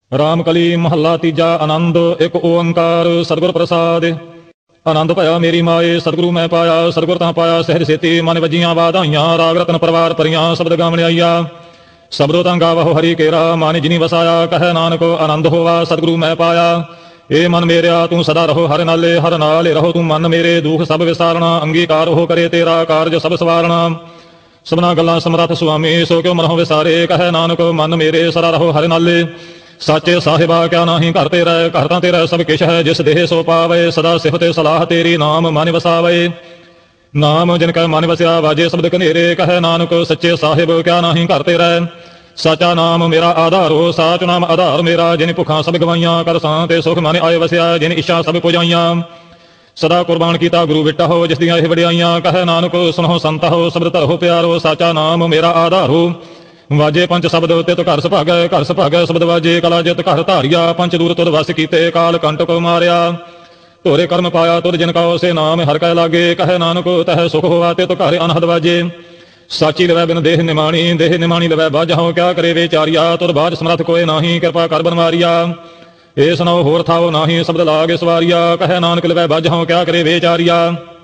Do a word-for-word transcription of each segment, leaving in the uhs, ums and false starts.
ਰਾਮ ਕਲੀ ਮਹੱਲਾ ਤੀਜਾ। ਆਨੰਦ ਇੱਕ ਓੰਕਾਰ ਸਤਿਗੁਰ ਪ੍ਰਸਾਦਿ। ਆਨੰਦ ਭਇਆ ਮੇਰੀ ਮਾਏ ਸਤਿਗੁਰੂ ਮੈਂ ਪਾਇਆ, ਸਤਿਗੁਰ ਤਾਂ ਪਾਇਆ ਸਹਿਜ ਸੇਤੀ। ਮਨ ਵੱਜੀਆਂ ਵਾਧਾਈਆਂ ਰਾਗ ਰਤਨ ਪਰਵਾਰ ਭਰੀਆਂ, ਸ਼ਬਦ ਗਾਵਣ ਆਈਆ ਸਬਦੋ ਤਾਂ ਗਾਵਹੁ ਹਰੀ ਕੇਰਾ। ਮਨ ਜਿਨੀ ਵਸਾਇਆ ਕਹੈ ਨਾਨਕ ਆਨੰਦ ਹੋਵਾ, ਸਤਿਗੁਰੂ ਮੈਂ ਪਾਇਆ। ਏ ਮਨ ਮੇਰਿਆ ਤੂੰ ਸਦਾ ਰਹੋ ਹਰ ਨਾਲੇ, ਹਰ ਨਾਲੇ ਰਹੋ ਤੂੰ ਮਨ ਮੇਰੇ। ਦੁਖ ਸਭ ਵਿਸਾਰਣਾ ਅੰਗੀਕਾਰ ਹੋ ਕਰੇ ਤੇਰਾ, ਕਾਰਜ ਸਭ ਸਵਾਰਣਾ। ਸਭਨਾ ਗੱਲਾਂ ਸਮਰੱਥ ਸੁਆਮੀ ਸੋ ਕਿਉ ਮਨਹੁ ਵਿਸਾਰੇ। ਕਹੈ ਨਾਨਕ ਮਨ ਮੇਰੇ ਸਦਾ ਰਹੋ ਹਰ ਨਾਲੇ। ਸਾਚੇ ਸਾਹਿਬਾ ਕਿਆ ਨਾਹੀ ਘਰ ਤੇਰਾ, ਘਰ ਤਾਂ ਤੇਰਾ ਸਭ ਕਿਛ ਹੈ। ਜਿਸ ਦੇਹ ਸੋ ਪਾਵੇ ਸਦਾ ਸਿਫਤ ਸਲਾਹ ਤੇਰੀ, ਨਾਮ ਮਨ ਵਸਾਵੇ। ਨਾਮ ਜਿਨ ਕੈ ਮਨ ਵਸਿਆ ਵਾਜੇ ਸ਼ਬਦ ਕਨੇਰੇ। ਕਹੈ ਨਾਨਕ ਸੱਚੇ ਸਾਹਿਬ ਕਿਆ ਨਾਹੀ ਘਰ ਤੇਰਾ। ਸਾਚਾ ਨਾਮ ਮੇਰਾ ਆਧਾਰੋ, ਸਾਚ ਨਾਮ ਆਧਾਰ ਮੇਰਾ। ਜਿਨ ਭੁੱਖਾਂ ਸਭ ਗਵਾਈਆਂ ਕਰ ਸਾਂ ਤੇ ਸੁਖ ਮਨ ਆਏ ਵਸਿਆ। ਜਿਨ ਇੱਛਾ ਸਭ ਪੁਜਾਈਆਂ ਸਦਾ ਕੁਰਬਾਨ ਕੀਤਾ ਗੁਰੂ ਬਿਟਾ ਹੋ, ਜਿਸ ਦੀਆਂ ਇਹ ਵਡਿਆਈਆਂ। ਕਹੈ ਨਾਨਕ ਸੁਣੋ ਸੰਤ ਹੋ ਸ਼ਬਦ ਧਰੋ ਪਿਆਰੋ। ਸਾਚਾ ਨਾਮ ਮੇਰਾ ਆਧਾਰੋ, ਵਾਜੇ ਪੰਜ ਸ਼ਬਦ ਤਿਤ ਘਰ ਸੁਭਾਗੈ। ਘਰ ਸੁਭਾਗੈ ਸ਼ਬਦ ਵਾਜੇ ਕਲਾ ਜਿਤ ਘਰ ਧਾਰਿਆ। ਪੰਜ ਦੂਰ ਤੁਧ ਵਸ ਕੀਤੇ ਕਾਲ ਕੰਟਕ ਮਾਰਿਆ। ਧੋਰੇ ਕਰਮ ਪਾਇਆ ਤੁਧ ਜਿਨ ਕਾ ਸੇ ਨਾਮ ਹਰਿ ਕੈ ਲਾਗੇ। ਕਹੈ ਨਾਨਕ ਤਹਿ ਸੁਖ ਹੋਆ ਤਿਤ ਘਰ ਅਨਹਦ ਵਾਜੇ। ਸਾਚੀ ਲਵੈ ਬਿਨ ਦੇਹ ਨਿਮਾਣੀ, ਦੇਹ ਨਿਮਾਣੀ ਲਵੈ ਬਾਝਹੁ। ਕਿਆ ਕਰੇ ਵਿਚਾਰਿਆ ਤੁਧ ਬਾਝ ਸਮਰੱਥ ਕੋਇ ਨਾਹੀ, ਕਿਰਪਾ ਕਰ ਬਨਵਾਰੀਆ। ਏ ਸੁਣਾਓ ਹੋਰ ਥਾਓ ਨਾਹੀ ਸ਼ਬਦ ਲਾਗੇ ਸਵਾਰੀਆ। ਕਹੈ ਨਾਨਕ ਲਵੈ ਬਾਝਹੁ ਕਿਆ ਕਰੇ ਵਿਚਾਰਿਆ।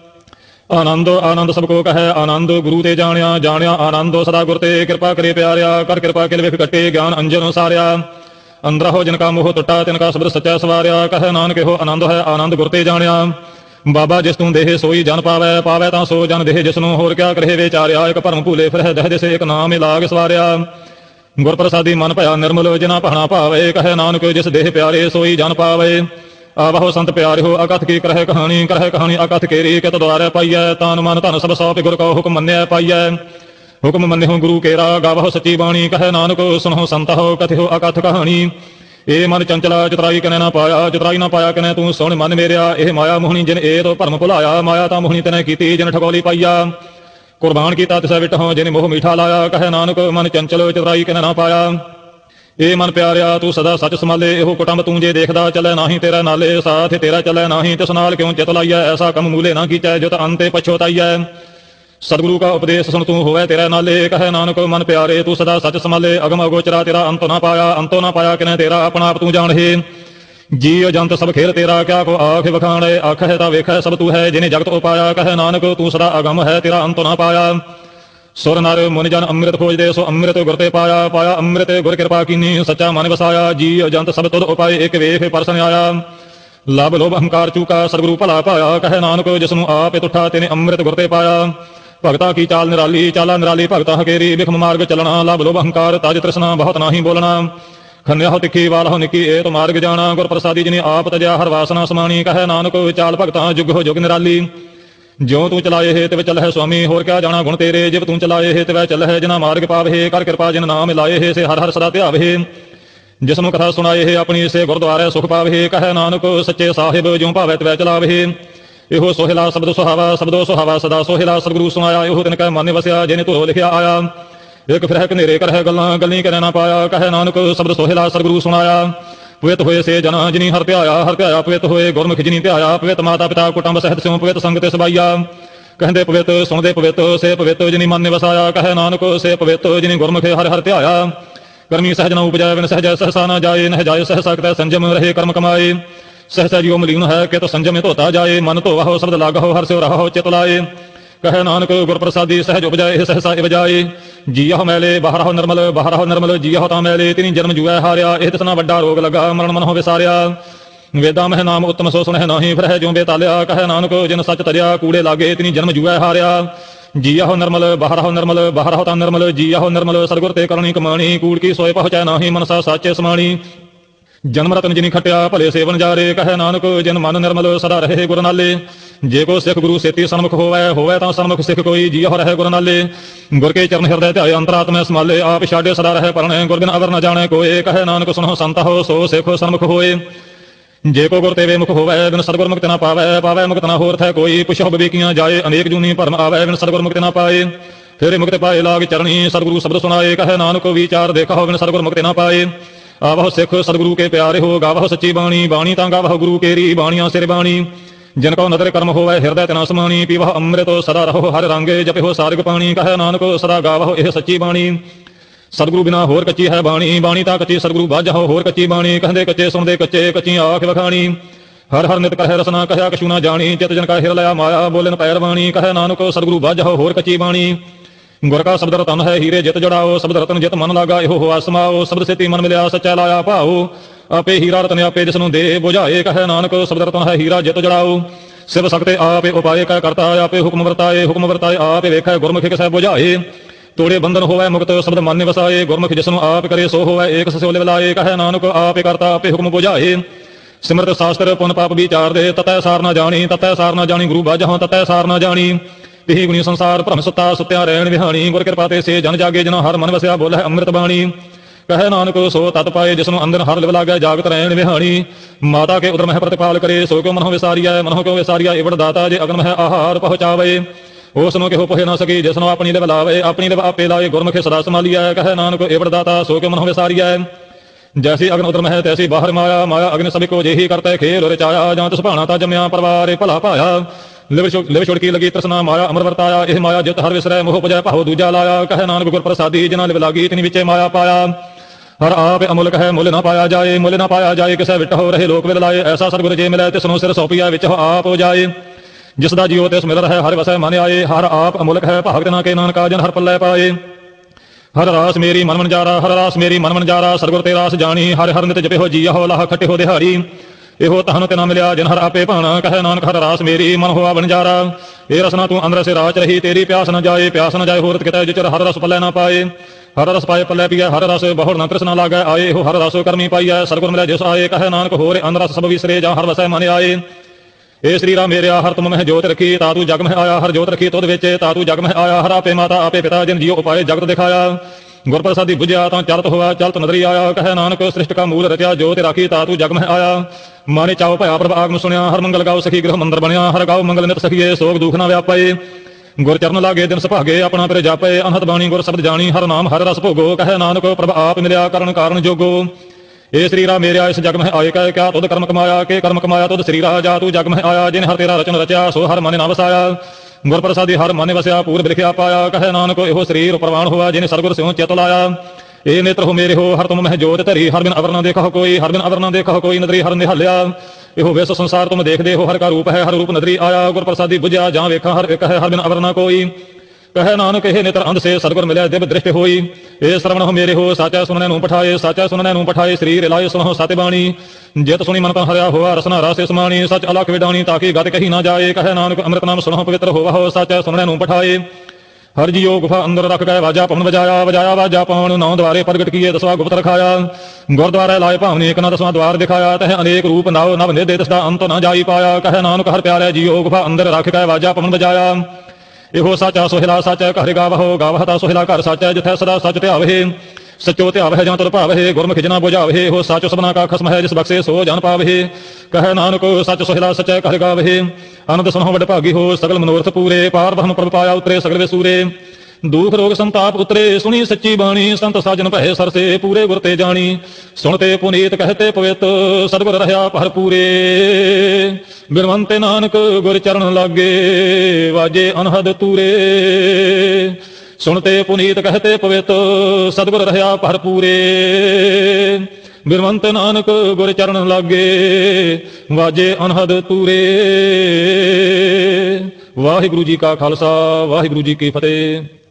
ਆਨੰਦ ਆਨੰਦ ਸਭ ਕੋ ਕਹੈ ਆਨੰਦ, ਗੁਰੂ ਤੇ ਜਾਣਿਆ ਜਾਣਿਆ ਆਨੰਦ। ਸਦਾ ਗੁਰ ਤੇ ਕਿਰਪਾ ਕਰੇ ਪਿਆਰਿਆ, ਕਰ ਕਿਰਪਾ ਕਿਲ ਵਿਖ ਕੱਟੇ ਗਿਆਨ ਅੰਜਨ ਸਾਰਿਆ। ਅੰਦਰ ਹੋ ਜਿਨ ਕਾ ਮੋਹ ਟੁੱਟਾ ਤਿਨ ਕਾ ਸ਼ਬਦ ਸੱਚਾ ਸਵਾਰਿਆ। ਕਹੈ ਨਾਨਕ ਇਹੋ ਆਨੰਦ ਹੈ ਆਨੰਦ ਗੁਰ ਤੇ ਜਾਣਿਆ। ਬਾਬਾ ਜਿਸ ਤੂੰ ਦੇਹ ਸੋਈ ਜਨ ਪਾਵੈ, ਪਾਵੈ ਤਾਂ ਸੋ ਜਨ ਦੇਹ ਜਿਸ ਨੂੰ। ਹੋਰ ਕਿਆ ਕਰੇ ਵਿਚਾਰਿਆ, ਇੱਕ ਭਰਮ ਭੂਲੇ ਫਿਰਹਿ ਦਹਿ ਦਿਸੇ, ਇੱਕ ਨਾਮ ਲਾਗ ਸਵਾਰਿਆ। ਗੁਰ ਪ੍ਰਸਾਦੀ ਮਨ ਭਇਆ ਨਿਰਮਲ, ਜਿਨਾ ਭਾਣਾ ਭਾਵੇ। ਕਹੈ ਨਾਨਕ ਜਿਸ ਦੇਹ ਪਿਆਰੇ ਸੋਈ ਜਨ ਪਾਵੇ। ਆਵਹੁ ਸੰਤ ਪਿਆਰਿਓ ਅਕਥ ਕੀ ਕਰਹਿ ਕਹਾਣੀ, ਕਰਹਿ ਕਹਾਣੀ ਅਕਥ ਕੇਰੀ। ਕਿਤ ਦੁਆਰੈ ਪਾਈਐ ਤਾਨ ਮਨ ਧਨ ਸਭ ਸੌਪਿ ਗੁਰ ਕਉ ਹੁਕਮ ਮੰਨਿਆ ਪਾਈਐ। ਹੁਕਮ ਮੰਨਿਓ ਗੁਰੂ ਕੇਰਾ ਗਾਵਹੁ ਸੱਚੀ ਬਾਣੀ। ਕਹੈ ਨਾਨਕ ਸੁਣਹੁ ਸੰਤਹੁ ਕਥਿਓ ਅਕਥ ਕਹਾਣੀ। ਇਹ ਮਨ ਚੰਚਲਾ ਚਤਰਾਈ ਕਨੈ ਨਾ ਪਾਇਆ, ਚਤਰਾਈ ਨਾ ਪਾਇਆ ਕਨੈ ਤੂੰ ਸੁਣ ਮਨ ਮੇਰਿਆ। ਇਹ ਮਾਇਆ ਮੋਹਣੀ ਜਿਨ ਏ ਤੋ ਭਰਮ ਭੁਲਾਇਆ। ਮਾਇਆ ਤਾਂ ਮੋਹਣੀ ਤਨੈ ਕੀਤੀ ਜਿਨ ਠਗੋਲੀ ਪਾਈਆ। ਕੁਰਬਾਨ ਕੀਤਾ ਤਿਸੈ ਵਿਟਹੁ ਜਿਨ ਮੋਹ ਮੀਠਾ ਲਾਇਆ। ਕਹੈ ਨਾਨਕ ਮਨ ਚੰਚਲ ਚਤਰਾਈ ਕਨੈ ਨਾ ਪਾਇਆ। ਏ ਮਨ ਪਿਆਰਿਆ ਤੂੰ ਸਦਾ ਸੱਚ ਸੰਭਾਲੇ। ਇਹੋ ਕੁਟੰਬ ਤੂੰ ਜੇ ਦੇਖਦਾ ਚੱਲੈ ਨਾਹੀ ਤੇਰਾ ਨਾਲੇ। ਸਾਥ ਤੇਰਾ ਚੱਲੈ ਨਾਹੀ ਤਿਸ ਨਾਲ ਕਿਉਂ ਚਿਤ ਲਾਈਐ। ਐਸਾ ਕੰਮ ਮੂਲੇ ਨਾ ਕੀਚੈ ਜੋ ਅੰਤੇ ਪਛੋਤਾਈਐ। ਸਤਿਗੁਰੂ ਕਾ ਉਪਦੇਸ਼ ਸੁਣ ਤੂੰ ਹੋਵੈ ਤੇਰਾ ਨਾਲੇ। ਕਹੈ ਨਾਨਕ ਮਨ ਪਿਆਰੇ ਤੂੰ ਸਦਾ ਸੱਚ ਸੰਭਾਲੇ। ਅਗਮ ਅਗੋਚਰਾ ਤੇਰਾ ਅੰਤ ਨਾ ਪਾਇਆ, ਅੰਤੋ ਨਾ ਪਾਇਆ ਕਿਨੈ ਤੇਰਾ। ਆਪਣਾ ਆਪ ਤੂੰ ਜਾਣਹਿ ਜੀਵ ਜੰਤ ਸਭ ਖੇਲ ਤੇਰਾ। ਕਿਆ ਕੋ ਆਖ ਵਖਾਣੈ, ਆਖੈ ਤਾਂ ਵੇਖੈ ਸਭ ਤੂੰ ਹੈ ਜਿਨੇ ਜਗਤ ਉਪਾਇਆ। ਕਹੈ ਨਾਨਕ ਤੂੰ ਸਦਾ ਅਗਮ ਹੈ ਤੇਰਾ ਅੰਤ ਨਾ ਪਾਇਆ। ਸੁਰ ਨਰ ਮੁਨਿ ਜਨ ਅੰਮ੍ਰਿਤ ਖੋਜਦੇ ਸੋ ਅੰਮ੍ਰਿਤ ਗੁਰ ਤੇ ਪਾਇਆ। ਪਾਇਆ ਅੰਮ੍ਰਿਤ ਗੁਰ ਕਿਰਪਾ ਕੀਨੀ ਸੱਚਾ ਮਨ ਵਸਾਇਆ। ਜੀਵ ਜੰਤ ਸਭ ਤੁਧ ਉਪਾਏ ਇੱਕ ਵੇਖ ਪਰਸਨ ਆਇਆ। ਲਬ ਲੋਭ ਅਹੰਕਾਰ ਚੂਕਾ ਸਤਿਗੁਰੂ ਭਲਾ ਪਾਇਆ। ਕਹੈ ਨਾਨਕ ਜਿਸ ਨੂੰ ਆਪੇ ਤੁਠਾ ਤਿਨੇ ਅੰਮ੍ਰਿਤ ਗੁਰ ਤੇ ਪਾਇਆ। ਭਗਤਾ ਕੀ ਚਾਲ ਨਿਰਾਲੀ ਚਾਲਾ ਨਿਰਾਲੀ ਭਗਤਾ ਹਕੇਰੀ। ਵਿਖਮ ਮਾਰਗ ਚੱਲਣਾ ਲਬ ਲੋਭ ਅਹੰਕਾਰ ਤਾਜ ਤ੍ਰਿਸ਼ਨਾ ਬਹੁਤ ਨਾਹੀ ਬੋਲਣਾ। ਖੰਨਿਆਹੁ ਤਿੱਖੀ ਵਾਲਹੁ ਨਿੱਕੀ ਏ ਤੋ ਮਾਰਗ ਜਾਣਾ। ਗੁਰ ਪ੍ਰਸਾਦੀ ਜਿਨੇ ਆਪ ਤਜਿਆ ਹਰ ਵਾਸਨਾ ਸਮਾਣੀ। ਕਹੈ ਨਾਨਕ ਚਾਲ ਭਗਤਾ ਜੁਗ ਹੋ ਜੁਗ ਨਿਰਾਲੀ। ਜਿਉ ਤੂੰ ਚਲਾਏ ਹੈ ਤਿਵ ਚੱਲਹਿ ਸੁਆਮੀ। ਹੋਰ ਕਿਆ ਜਾਣਾ ਗੁਣ ਤੇਰੇ। ਜਿਵ ਤੂੰ ਚਲਾਏ ਹੈ ਤਿਵੈ ਚੱਲਹਿ ਜਿਨਾ ਮਾਰਗ ਪਾਵੇ। ਕਰ ਕਿਰਪਾ ਜਿਨ ਨਾਮ ਲਾਏ ਹੈ ਸੇ ਹਰ ਹਰ ਸਦਾ ਧਿਆਵੇ। ਜਿਸ ਨੂੰ ਕਥਾ ਸੁਣਾਏ ਹੈ ਆਪਣੀ ਸੇ ਗੁਰਦੁਆਰੇ ਸੁਖ ਪਾਵੇ। ਕਹੈ ਨਾਨਕ ਸੱਚੇ ਸਾਹਿਬ ਜਿਉ ਭਾਵੈ ਤਿਵੈ ਚਲਾਵੇ। ਇਹੋ ਸੋਹਿਲਾ ਸ਼ਬਦ ਸੁਹਾਵਾ ਸ਼ਬਦੋ ਸੁਹਾਵਾ ਸਦਾ ਸੋਹਿਲਾ। ਸਤਿਗੁਰੂ ਸੁਣਾਇਆ ਇਹੋ ਤਿਨ ਕੈ ਮਨ ਵਸਿਆ ਜਿਨੇ ਧੁਰੋ ਲਿਖਿਆ ਆਇਆ। ਇੱਕ ਫਿਰਹਿ ਕਨੇਰੇ ਕਰਹਿ ਗੱਲਾਂ ਗੱਲੀ ਕਰੈ ਨਾ ਪਾਇਆ। ਕਹੈ ਨਾਨਕ ਸ਼ਬਦ ਸੋਹਿਲਾ ਸਤਿਗੁਰੂ ਸੁਣਾਇਆ। ਪਵਿੱਤ ਹੋਏ ਸੇ ਜਨ ਜਿਨੀ ਹਰਿ ਧਿਆਇਆ, ਹਰਿ ਧਿਆਇਆ ਪਵਿੱਤ ਹੋਏ ਗੁਰਮੁਖ ਜਿਨੀ ਧਿਆਇਆ। ਪਵਿੱਤ ਮਾਤਾ ਪਿਤਾ ਕੁਟੰਬ ਸਹਿਤ ਸਿਉ ਪਵਿੱਤ ਸੰਗ ਤੇ ਸਬਾਈਆ। ਕਹਿੰਦੇ ਪਵਿੱਤ ਸੁਣਦੇ ਪਵਿੱਤ ਸੇ ਪਵਿੱਤ ਜਿਨੀ ਮਨ ਵਸਾਇਆ। ਕਹੈ ਨਾਨਕ ਸੇ ਪਵਿੱਤ ਜਿਨੀ ਗੁਰਮੁਖ ਹਰਿ ਹਰਿ ਧਿਆਇਆ। ਕਰਮੀ ਸਹਿਜ ਨ ਉਪਜੈ ਬਿਨ ਸਹਿਜੈ ਸਹਸਾ ਨਾ ਜਾਏ। ਨਹਿ ਜਾਏ ਸਹਸਾ ਕਿਤੈ ਸੰਜਮ ਰਹੇ ਕਰਮ ਕਮਾਏ। ਸਹਸਾ ਜਿਉ ਮਲੀਨ ਹੈ ਕਿਤ ਸੰਜਮ ਧੋਤਾ ਜਾਏ। ਮਨ ਧੋਵਹੁ ਸ਼ਬਦ ਲਾਗਹੁ ਹਰਿ ਸਿਉ ਰਹਹੁ ਚਿਤ ਲਾਏ। ਕਹੈ ਨਾਨਕ ਗੁਰ ਪ੍ਰਸਾਦੀ ਸਹਿਜ ਉਪਜੈ ਇਹ ਸਹਸਾ ਇਵਜਾਏ। ਜੀਅਹੁ ਮੈਲੇ ਬਾਹਰਹੁ ਨਿਰਮਲ ਬਾਹਰਹੁ ਨਿਰਮਲ ਜੀਅਹੁ ਤਾਂ ਮੈਲੇ। ਤਿਨੀ ਜਨਮ ਜੂਐ ਹਾਰਿਆ। ਇਹ ਤਿਸਨਾ ਵੱਡਾ ਰੋਗ ਲੱਗਾ ਮਰਨ ਮਨਹੁ ਵਿਸਾਰਿਆ। ਵੇਦਾਂ ਮਹਿ ਨਾਮ ਉੱਤਮ ਸੋ ਸੁਣਹਿ ਨਾਹੀ ਫਿਰਹਿ ਜਿਉ ਬੇਤਾਲਿਆ। ਕਹੈ ਨਾਨਕ ਜਿਨ ਸੱਚ ਤਰਿਆ ਕੂੜੇ ਲਾਗੇ ਤਿਨੀ ਜਨਮ ਜੂਐ ਹਾਰਿਆ। ਜੀਅਹੁ ਨਿਰਮਲ ਬਾਹਰਹੁ ਨਿਰਮਲ ਬਾਹਰਹੁ ਤਾਂ ਨਿਰਮਲ ਜੀਅਹੁ ਨਿਰਮਲ। ਸਤਿਗੁਰ ਤੇ ਕਰਨੀ ਕਮਾਣੀ ਕੂੜ ਕੀ ਸੋਏ ਪਹੁੰਚੈ ਨਾਹੀ ਮਨਸਾ ਸਾਚੇ ਸਮਾਣੀ। ਜਨਮ ਰਤਨ ਜਿਨੀ ਖਟਿਆ ਭਲੇ ਸੇਵਨ ਜਾਰੇ। ਕਹੈ ਨਾਨਕ ਜਿਨ ਮਨ ਨਿਰਮਲ ਸਦਾ ਰਹੇ ਗੁਰ ਨਾਲੇ। ਜੇ ਕੋ ਸਿੱਖ ਗੁਰੂ ਸੇਤੀ ਸਨਮੁਖ ਹੋਵੈ ਹੋਵੈ ਤਾਂ ਸਨਮੁਖ ਸਿੱਖ ਕੋਈ। ਜੀਅਹੁ ਰਹੇ ਗੁਰ ਨਾਲੇ। ਗੁਰ ਕੇ ਚਰਨ ਹਿਰਦੈ ਧਿਆਏ ਅੰਤਰਾਤਮੈ ਸਮਾਲੇ। ਆਪ ਛਾਡੇ ਸਦਾ ਰਹੇ ਪਰਣੈ ਗੁਰ ਬਿਨ ਅਵਰ ਨ ਜਾਣੈ ਕੋਏ। ਕਹੈ ਨਾਨਕ ਸੁਣਹੁ ਸੰਤ ਹੋ ਸੋ ਸਿੱਖ ਸਨਮੁਖ ਹੋਏ। ਜੇ ਕੋ ਗੁਰ ਤੇ ਮੁਖ ਹੋਵੈ ਬਿਨ ਸਤਿਗੁਰ ਮੁਕਤਿ ਨਾ ਪਾਵੈ। ਪਾਵੈ ਮੁਕਤਿ ਨਾ ਹੋਰਥੈ ਕੋਈ। ਪੁਛਹੁ ਬਵੇਕੀਆਂ ਜਾਏ ਅਨੇਕ ਜੂਨੀ ਭਰਮ ਆਵੈ। ਬਿਨ ਸਤਿਗੁਰ ਮੁਕਤਿ ਨਾ ਪਾਏ ਫਿਰ ਮੁਕਤਿ ਪਾਏ ਲਾਗ ਚਰਣੀ। ਸਤਿਗੁਰੂ ਸ਼ਬਦ ਸੁਣਾਏ। ਕਹੈ ਨਾਨਕ ਵਿਚਾਰ ਦੇਖਹੁ ਬਿਨ ਸਤਿਗੁਰ ਮੁਕਤਿ ਨਾ ਪਾਏ। ਆਵਹੁ ਸਿੱਖ ਸਤਿਗੁਰੂ ਕੇ ਪਿਆਰੇ ਹੋ ਗਾਵਹੁ ਸੱਚੀ ਬਾਣੀ। ਬਾਣੀ ਤਾਂ ਗਾਵਹੁ ਗੁਰੂ ਕੇਰੀ ਬਾਣੀਆਂ ਸਿਰ ਬਾਣੀ। ਜਿਨ ਕੋ ਨਦਰ ਕਰਮ ਹੋਵੈ ਹਿਰਦੈ ਤਿਨਾ ਸਮਾਣੀ। ਪੀਵਹੁ ਅੰਮ੍ਰਿਤ ਸਦਾ ਰਹੋ ਹਰਿ ਰੰਗੇ ਜਪਿਓ ਸਾਰਗ ਪਾਣੀ। ਕਹੈ ਨਾਨਕ ਸਦਾ ਗਾਵਹੁ ਇਹ ਸੱਚੀ ਬਾਣੀ। ਸਤਿਗੁਰੂ ਬਿਨਾ ਹੋਰ ਕੱਚੀ ਹੈ ਬਾਣੀ, ਬਾਣੀ ਤਾਂ ਕੱਚੀ ਸਤਿਗੁਰੂ ਬਾਝਾਓ ਹੋਰ ਕੱਚੀ ਬਾਣੀ। ਕਹਿੰਦੇ ਕੱਚੇ ਸੁਣਦੇ ਕੱਚੇ, ਕੱਚੀ ਆਖ ਵਖਾਣੀ। ਹਰ ਹਰ ਨਿਤ ਕਹਿ ਰਸਨਾ ਕਹਿਆ ਕਛੂ ਨਾ ਜਾਣੀ। ਚਿਤ ਜਨ ਕਾ ਹਿਰ ਲਿਆ ਮਾਇਆ ਬੋਲਨ ਪੈਰ ਬਾਣੀ। ਕਹੈ ਨਾਨਕ ਸਤਿਗੁਰੂ ਬਾਝਾਓ ਹੋਰ ਕੱਚੀ ਬਾਣੀ। ਗੁਰ ਕਾ ਸ਼ਬਦ ਰਤਨ ਹੈ ਹੀਰੇ ਜਿਤ ਜੜਾਓ। ਸ਼ਬਦ ਰਤਨ ਜਿਤ ਮਨ ਲਾਗਾ ਇਹੋ ਹੋਆ ਸਮਾਓ। ਸ਼ਬਦ ਸੇਤੀ ਮਨ ਮਿਲਿਆ ਸੱਚਾ ਲਾਇਆ ਭਾਓ। ਆਪੇ ਹੀਰਾ ਰਤਨ ਆਪੇ ਜਿਸਨੂੰ ਦੇ ਬੁਝਾਏ। ਕਹੈ ਨਾਨਕ ਸ਼ਬਦ ਰਤਨ ਹੈ ਹੀਰਾ ਜਿਤ ਜੜਾਓ। ਸਿਵ ਸਕਤੇ ਆਪੇ ਉਪਾਏ ਕੈ ਕਰਤਾ ਆਪੇ ਹੁਕਮ ਵਰਤਾਏ। ਹੁਕਮ ਵਰਤਾਏ ਆਪੇ ਵੇਖੈ ਗੁਰਮੁਖਿ ਕਿਸੈ ਬੁਝਾਏ। ਤੋੜੇ ਬੰਧਨ ਹੋਵੈ ਮੁਕਤ ਸ਼ਬਦ ਮਨ ਵਸਾਏ। ਗੁਰਮੁਖ ਜਿਸਨੂੰ ਆਪ ਕਰੇ ਸੋ ਹੋਵੈ ਏਕ ਸੋਲੇ ਵਲਾਏ। ਕਹੈ ਨਾਨਕ ਆਪੇ ਕਰਤਾ ਆਪੇ ਹੁਕਮ ਬੁਝਾਏ। ਸਿਮਰਤ ਸ਼ਾਸਤਰ ਪੁਨ ਪਾਪ ਵਿਚਾਰ ਦੇ ਤਤੈ ਸਾਰ ਨਾ ਜਾਣੀ। ਤਤੈ ਸਾਰ ਨਾ ਜਾਣੀ ਗੁਰੂ ਬਾਝਾਓ ਤਤੈ ਸਾਰ ਨਾ ਜਾਣੀ। ਤਿਹੀ ਗੁਣੀ ਸੰਸਾਰ ਭਰਮ ਸੁੱਤਾ ਸੁੱਤਿਆ ਰਹਿਣ ਵਿਹਾਣੀ। ਗੁਰ ਕਿਰਪਾ ਤੇ ਸੇ ਜਨ ਜਾਗੇ ਜਿਨ੍ਹਾਂ ਹਰ ਮਨ ਵਸਿਆ ਬੋਲੇ ਅੰਮ੍ਰਿਤ ਬਾਣੀ। ਕਹੈ ਨਾਨਕ ਸੋ ਤਤ ਪਾਏ ਜਿਸਨੂੰ ਅੰਦਰ ਹਰ ਲਿਵ ਲਾਗੈ ਜਾਗਤ ਰਹਿਣ ਵਿਹਾਣੀ। ਮਾਤਾ ਕੇ ਉਦਰ ਮਹਿ ਪ੍ਰਤਿਪਾਲ ਕਰੇ ਸੋ ਕਿਉ ਮਨਹੁ ਵਿਸਾਰੀਐ। ਮਨਹੁ ਕਿਉ ਵਿਸਾਰੀਐ ਏਵੜ ਦਾਤਾ ਜੇ ਅਗਨ ਮਹਿ ਆਹਾਰ ਪਹੁੰਚਾਵੇ। ਉਸ ਨੂੰ ਕਿਹੋ ਪੁਹਿ ਨਾ ਸਕੀ ਜਿਸਨੂੰ ਆਪਣੀ ਲਿਵ ਲਾਵੇ। ਆਪਣੀ ਲਿਵ ਆਪੇ ਲਾਏ ਗੁਰਮੁਖੇ ਸਦਾ ਸੰਭਾਲੀਐ। ਕਹੈ ਨਾਨਕ ਏਵੜ ਦਾਤਾ ਸੋ ਕਿਉ ਮਨਹੁ ਵਿਸਾਰੀਐ। जैसी अग्न उदर है तैसी बाहर माया। माया अग्नि सभी को जेही करते खेल रचाया। जां तिस भाना ता जम्या परवार भला पाया। लिव लिव छुड़की लगी तृष्णा माया अमर वरताया। एह माया जित हर विसरै मोह पुजै भाव दूजा लाया। कहे नानक गुर प्रसादी जिना लिव लागी तिनि विचे माया पाया। हर आप अमुल्क है मुल ना पाया जाए। मुल ना पाया जाए किसै विट हो रहे लोक विद लाए। ऐसा सतगुर जे मिलै तिसनु सिर सौंपिया विच हो आप हो जाए। जिसदा जियो तिस मिल है हर वसै मन आए। हर आप अमुल्क है भाग तना के नानका जन हर पल्लै पाए। हर रास मेरी मन मन जारा हर रास मेरी मन मन जारा। सतगुर ते रास जानी हर हर नित जपे हो जी हो लाह खटे हो दिहाड़ी। एहो तहन ते ना मिलिया जिन हर आपे भाना। कहे नानक हर रास मेरी मन होआ बनजारा। ए रसना तू अंदर से राच रही तेरी प्यास न जाए। प्यास न जाए होरत कितै जिचर हर रस पल्लै ना पाए। हर रस पाए पल्लै पिया हर रस बहुर न तृष्णा लागै आए। हो हर रस करमी पाइयै सतगुर मिलै जिस आए। कहे नानक होर अन रस सब विसरे जा हर वसै मन आए। ए श्री राम मेरिया हर तुम मह जोत रखी तातू जग में आया। हर जोत रखी तुद विच तातू जग में आया। हर आपे माता आपे पिता जिन जियो उपाय जगत दिखाया। गुर प्रसादी बुझिया तां चलत होआ चलत नदरी आया। कहे नानक सृष्ट का मूल रचा जोत राखी तातू जग में आया। माने चाओ भया प्रभ आगम सुनिया हर मंगल गाओ सखी गृह मंदिर बनिया। हर गाओ मंगल नित सखिए सोग दुख ना व्यापे। गुर चरण लागे दिन सुभागे अपना पिर जापे। अनहत बाणी गुर शब्द जानी हर नाम हर रस भोगो। कहे नानक प्रभ आप मिलिया करण कारण जोगो। ए श्री राम मेरिया इस जग में आए कह क्या तुद कर्म कमाया। के कर्म कमाया तुद श्री राजा तू जग में आया। जिन हर तेरा रचन रचा सो हर मन ना वसाया। गुर प्रसादी हर मन वसया पूर्व लिखिया पाया। कहे नानक एहो शरीर प्रवाण हुआ जिन सतगुर स्यों चित लाया। ए नेत्र हो मेरे हो हर तुम मह जोत धरी। हर बिन अवर न देखो कोई हर बिन अवर न देखो कोई नदरी हर निहालिया। एहो वेस संसार तुम देख दे हो हर का रूप है हर रूप नदरी आया। गुर प्रसादी बुझिया जां वेखा हर एक है हर बिन अवर न कोई। कहे नानक हे नेत्र अंध से सतगुर मिलै दिव्य दृष्टि होई। ए श्रवण हो मेरे हो साचा सुनने नूं पठाए। साचा सुनने नूं पठाए शरीर लाए सुनो सत्य बाणी। जित सुनी मन तां हरिया होआ रसना रासे समाणी। सच अलख विडाणी ताकि गत कही ना जाए। कहे नानक अमृत नाम सुनो पवित्र होवा हो साचा सुनने नूं पठाए। हर जियो गुफा अंदर रख गए वाजा पवन बजाया। बजाया वाजा पवन नौ द्वारे प्रगट किए दसवां गुप्त रखाया। गुरुद्वारे लाए भावनी एक न दसवां द्वार दिखाया। तह अनेक रूप नाव नव निधे तिसदा अंत न जाई पाया। कहे नानक हर प्यारे जियो गुफा अंदर रख गए वाजा पवन बजाया। एहो साचा सोहिला साचा घर गावहो गावहता सोहिला घर साचा। जिथे सदा सच ध्यावहे सचो ध्यावह जां तुर भावहे। गुरमुख जिना बुझावहे हो साचो सबना का खसम है जिस बख्शे सो जान पावहे। कहे नानक सच सोहिला सच घर गावहे। आनंद सुनो वड भागी हो सगल मनोरथ पूरे। पार ब्रह्म प्रभ पाया उतरे सगल विसूरे। दुख रोग संताप उतरे सुनी सच्ची बाणी। संत साजन भय सरसे पूरे गुर ते जानी। सुनते पुनीत कहते पवित सतगुर रहया पर पूरे। बिनवंते नानक गुर चरण लागे वाजे अनहद तूरे। सुनते पुनीत कहते पवित सतगुर रहया पर पूरे। बिनवंत नानक गुर चरण लागे वाजे अनहद तूरे। वाहिगुरु जी का खालसा वाहिगुरु जी की फतेह।